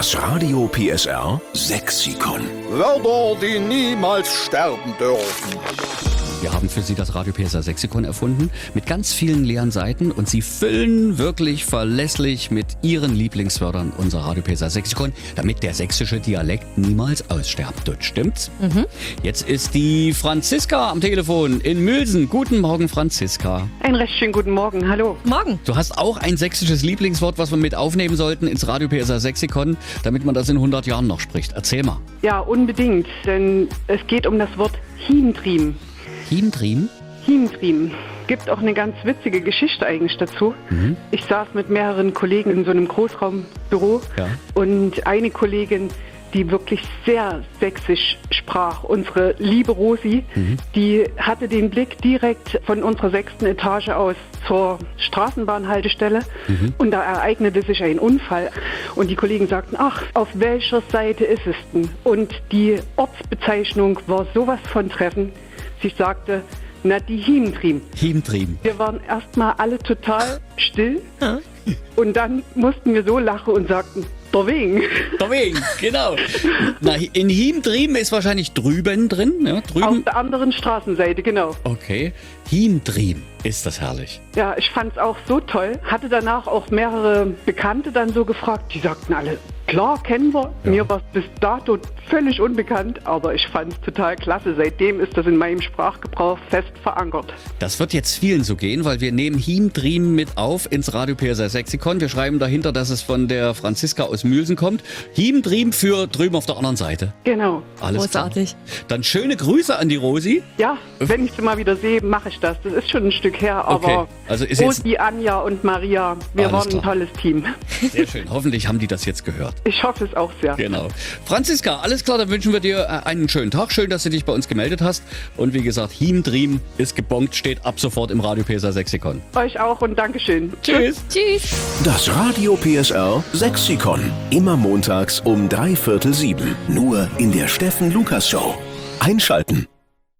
Das Radio PSR Sexikon. Wörter, die niemals sterben dürfen. Wir haben für Sie das Radio PSR Sexikon erfunden mit ganz vielen leeren Seiten und Sie füllen wirklich verlässlich mit Ihren Lieblingswörtern unser Radio PSR Sexikon, damit der sächsische Dialekt niemals aussterbt. Das stimmt's? Jetzt ist die Franziska am Telefon in Mülsen. Guten Morgen, Franziska. Einen recht schönen guten Morgen, hallo. Morgen. Du hast auch ein sächsisches Lieblingswort, was wir mit aufnehmen sollten ins Radio PSR Sexikon, damit man das in 100 Jahren noch spricht. Erzähl mal. Ja, unbedingt, denn es geht um das Wort Hiemdriem. Hiemdriem? Hiemdriem. Gibt auch eine ganz witzige Geschichte eigentlich dazu. Ich saß mit mehreren Kollegen in so einem Großraumbüro und eine Kollegin, die wirklich sehr sächsisch sprach, unsere liebe Rosi, die hatte den Blick direkt von unserer 6. Etage aus zur Straßenbahnhaltestelle und da ereignete sich ein Unfall und die Kollegen sagten, ach, auf welcher Seite ist es denn? Und die Ortsbezeichnung war sowas von treffend. Sie sagte, na, die Hiemdriem. Hiemdriem. Wir waren erstmal alle total still und dann mussten wir so lachen und sagten, der Wegen. Der Wegen, genau. Na, in Hiemdriem ist wahrscheinlich drüben drin. Ja, drüben. Auf der anderen Straßenseite, genau. Okay. Hiemdriem, ist das herrlich. Ja, ich fand es auch so toll. Hatte danach auch mehrere Bekannte dann so gefragt. Die sagten alle, klar, kennen wir. Ja. Mir war es bis dato völlig unbekannt, aber ich fand es total klasse. Seitdem ist das in meinem Sprachgebrauch fest verankert. Das wird jetzt vielen so gehen, weil wir nehmen Hiemdriem mit auf ins Radio PSR Sexikon. Wir schreiben dahinter, dass es von der Franziska aus Mülsen kommt. Hiemdriem für drüben auf der anderen Seite. Genau. Alles Großartig. klar. Dann schöne Grüße an die Rosi. Ja, wenn ich sie mal wieder sehe, mache ich das. Das ist schon ein Stück her, aber Okay, also ist jetzt- Rosi, Anja und Maria, wir Alles waren ein klar. tolles Team. Sehr schön. Hoffentlich haben die das jetzt gehört. Ich hoffe es auch sehr. Genau. Franziska, alles klar, dann wünschen wir dir einen schönen Tag. Schön, dass du dich bei uns gemeldet hast. Und wie gesagt, Hiemdriem ist gebongt, steht ab sofort im Radio PSR Sexikon. Euch auch und Dankeschön. Tschüss. Tschüss. Das Radio PSR Sexikon. Immer montags um 6:45. Nur in der Steffen Lukas Show. Einschalten.